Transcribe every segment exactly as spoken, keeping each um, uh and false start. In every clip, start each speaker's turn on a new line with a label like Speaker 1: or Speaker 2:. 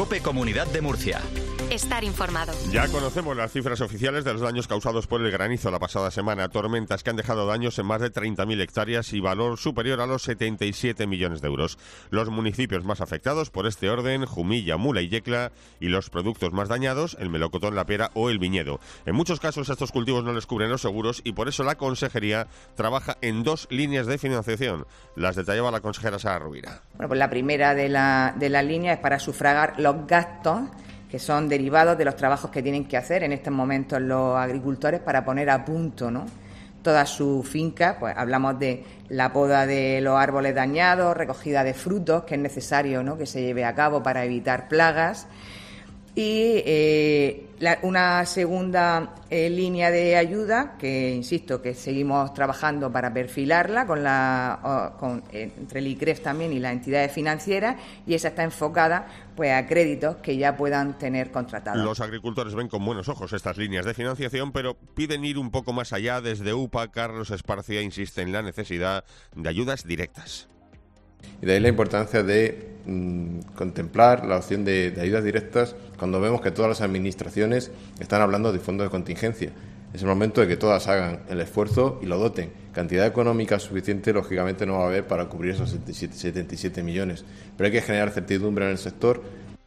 Speaker 1: COPE Comunidad de Murcia.
Speaker 2: Estar informado.
Speaker 3: Ya conocemos las cifras oficiales de los daños causados por el granizo la pasada semana. Tormentas que han dejado daños en más de treinta mil hectáreas y valor superior a los setenta y siete millones de euros. Los municipios más afectados por este orden, Jumilla, Mula y Yecla, y los productos más dañados, el melocotón, la pera o el viñedo. En muchos casos estos cultivos no les cubren los seguros y por eso la Consejería trabaja en dos líneas de financiación. Las detallaba la consejera Sara Rovira.
Speaker 4: Bueno, pues la primera de la, de la línea es para sufragar los gastos que son derivados de los trabajos que tienen que hacer en estos momentos los agricultores para poner a punto, ¿no?, toda su finca. Pues hablamos de la poda de los árboles dañados, recogida de frutos, que es necesario, ¿no?, que se lleve a cabo para evitar plagas. Y eh, la, una segunda eh, línea de ayuda, que insisto que seguimos trabajando para perfilarla con la, o, con, eh, entre el I C R E F también y las entidades financieras, y esa está enfocada pues a créditos que ya puedan tener contratados.
Speaker 3: Los agricultores ven con buenos ojos estas líneas de financiación, pero piden ir un poco más allá. Desde U P A, Carlos Esparcia insiste en la necesidad de ayudas directas.
Speaker 5: Y de ahí la importancia de mmm, contemplar la opción de, de ayudas directas cuando vemos que todas las administraciones están hablando de fondos de contingencia. Es el momento de que todas hagan el esfuerzo y lo doten. Cantidad económica suficiente, lógicamente, no va a haber para cubrir esos setenta y siete millones. Pero hay que generar certidumbre en el sector.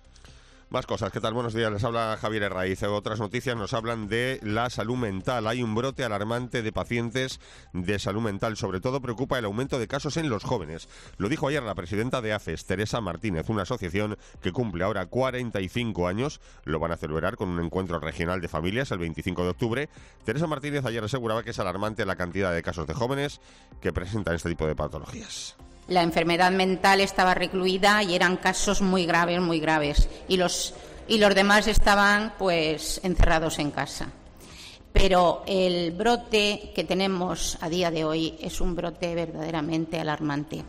Speaker 3: Más cosas, ¿qué tal? Buenos días, les habla Javier Herraiz. Otras noticias nos hablan de la salud mental. Hay un brote alarmante de pacientes de salud mental. Sobre todo preocupa el aumento de casos en los jóvenes. Lo dijo ayer la presidenta de A F E S, Teresa Martínez, una asociación que cumple ahora cuarenta y cinco años. Lo van a celebrar con un encuentro regional de familias el veinticinco de octubre. Teresa Martínez ayer aseguraba que es alarmante la cantidad de casos de jóvenes que presentan este tipo de patologías.
Speaker 6: La enfermedad mental estaba recluida y eran casos muy graves, muy graves, y los, y los demás estaban pues encerrados en casa. Pero el brote que tenemos a día de hoy es un brote verdaderamente alarmante,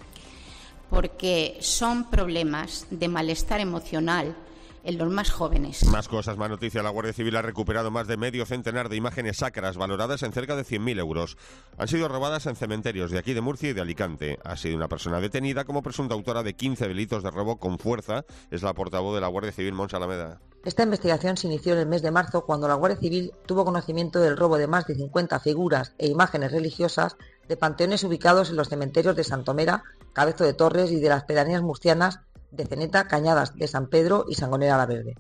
Speaker 6: porque son problemas de malestar emocional en los más jóvenes.
Speaker 3: Más cosas, más noticias. La Guardia Civil ha recuperado más de medio centenar de imágenes sacras valoradas en cerca de cien mil euros. Han sido robadas en cementerios de aquí de Murcia y de Alicante. Ha sido una persona detenida como presunta autora de quince delitos de robo con fuerza. Es la portavoz de la Guardia Civil, Montse Alameda.
Speaker 7: Esta investigación se inició en el mes de marzo, cuando la Guardia Civil tuvo conocimiento del robo de más de cincuenta figuras e imágenes religiosas de panteones ubicados en los cementerios de Santomera, Cabezo de Torres y de las pedanías murcianas de Ceneta, Cañadas de San Pedro y Sangonera la Verde.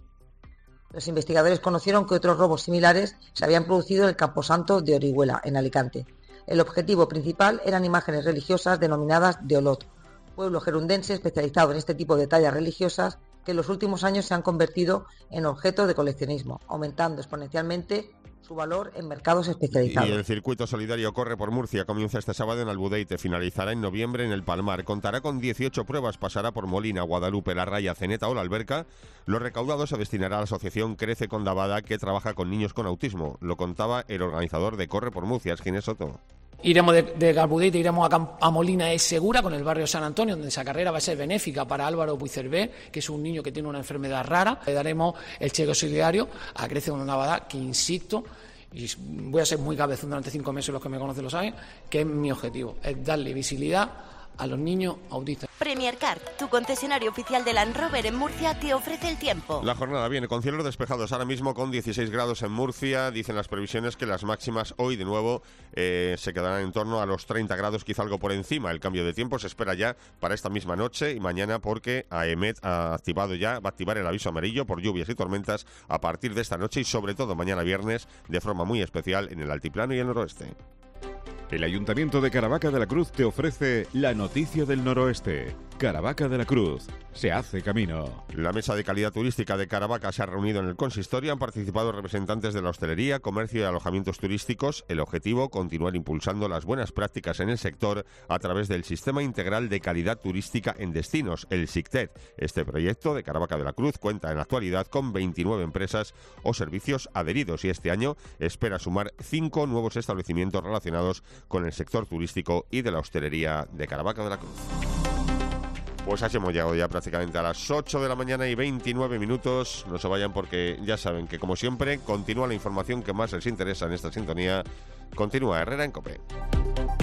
Speaker 7: Los investigadores conocieron que otros robos similares se habían producido en el Camposanto de Orihuela, en Alicante. El objetivo principal eran imágenes religiosas denominadas de Olot, pueblo gerundense especializado en este tipo de tallas religiosas que en los últimos años se han convertido en objeto de coleccionismo, aumentando exponencialmente su valor en mercados especializados.
Speaker 3: Y el circuito solidario Corre por Murcia comienza este sábado en Albudeite, finalizará en noviembre en el Palmar. Contará con dieciocho pruebas, pasará por Molina, Guadalupe, La Raya, Ceneta o La Alberca. Lo recaudado se destinará a la asociación Crece con Davada, que trabaja con niños con autismo. Lo contaba el organizador de Corre por Murcia, Ginés Soto.
Speaker 8: Iremos de, de Albudeite, iremos a, Camp- a Molina es Segura, con el barrio San Antonio, donde esa carrera va a ser benéfica para Álvaro Puigcervé, que es un niño que tiene una enfermedad rara. Le daremos el cheque solidario a Crece con Davada, que insisto, y voy a ser muy cabezón durante cinco meses, los que me conocen lo saben, que es mi objetivo, es darle visibilidad a los niños autistas.
Speaker 2: Premier Car, tu concesionario oficial de Land Rover en Murcia, te ofrece el tiempo.
Speaker 3: La jornada viene con cielos despejados ahora mismo con dieciséis grados en Murcia. Dicen las previsiones que las máximas hoy de nuevo eh, se quedarán en torno a los treinta grados, quizá algo por encima. El cambio de tiempo se espera ya para esta misma noche y mañana, porque AEMET ha activado ya, va a activar el aviso amarillo por lluvias y tormentas a partir de esta noche y sobre todo mañana viernes de forma muy especial en el altiplano y el noroeste.
Speaker 9: El Ayuntamiento de Caravaca de la Cruz te ofrece la noticia del noroeste. Caravaca de la Cruz, se hace camino.
Speaker 3: La Mesa de Calidad Turística de Caravaca se ha reunido en el consistorio. Han participado representantes de la hostelería, comercio y alojamientos turísticos. El objetivo, continuar impulsando las buenas prácticas en el sector a través del Sistema Integral de Calidad Turística en Destinos, el SICTED. Este proyecto de Caravaca de la Cruz cuenta en la actualidad con veintinueve empresas o servicios adheridos y este año espera sumar cinco nuevos establecimientos relacionados con el sector turístico y de la hostelería de Caravaca de la Cruz. Pues así hemos llegado ya prácticamente a las ocho de la mañana y veintinueve minutos. No se vayan porque ya saben que, como siempre, continúa la información que más les interesa en esta sintonía. Continúa Herrera en COPE.